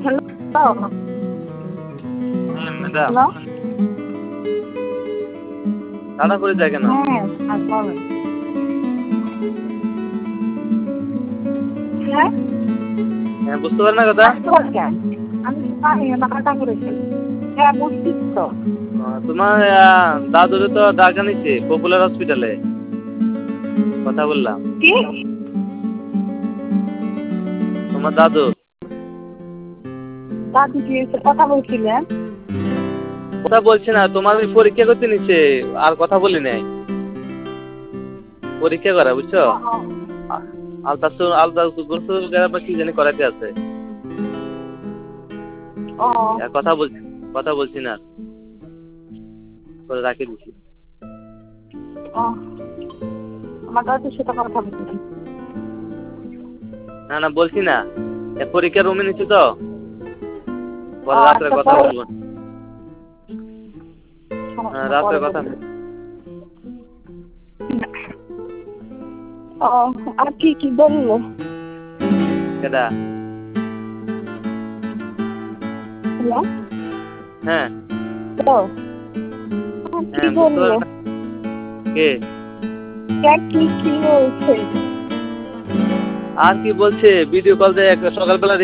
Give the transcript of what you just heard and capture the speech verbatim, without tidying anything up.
Hello. হুম, madam. Hello. তাড়া করে যায় কেন? হ্যাঁ, আর বলেন। হ্যাঁ? হ্যাঁ, বুঝতে পারেন না কথা? আসতে পারি কেন? আমি তো জানি না কাটা করেছি। হ্যাঁ, বুঝছি তো। আহ, তোমার আহ, দাদুরে তো ডাকা নিচ্ছে পপুলার হসপিটালে কথা বললাম। কি? তোমার দাদু দাদু কি এসে কথা বলছিলেন? কথা বলছে না, তোমার ওই পরীক্ষা করতে নিচ্ছে, আর কথা বলি নাই। পরীক্ষা করা বুঝছো? ও, ও, আলতাসু আলতাসু গোসল বা কি জানি করাতে আছে। ও, আর কথা বলছি কথা বলছি না, করে রাখি দিছি। ও, আমার দাদুর সাথে কথা বলছিলেন। না না বলছি না, এ পরীক্ষা রুমে নিচ্ছি তো, ও, পরে রাত্রে আচ্ছা, কথা পরে বলবো। হ্যাঁ, সমস্যা রাত্রে পরে কথা। বলবেন। ও, আর কি কি বললো? কেডা? হ্যালো। হ্যাঁ তো আর কি হ্যাঁ, বুঝতে বললো? পারেন না কে? কে কি কি বলছে? আর কি বলছে, ভিডিও কল দিয়ে সকালবেলা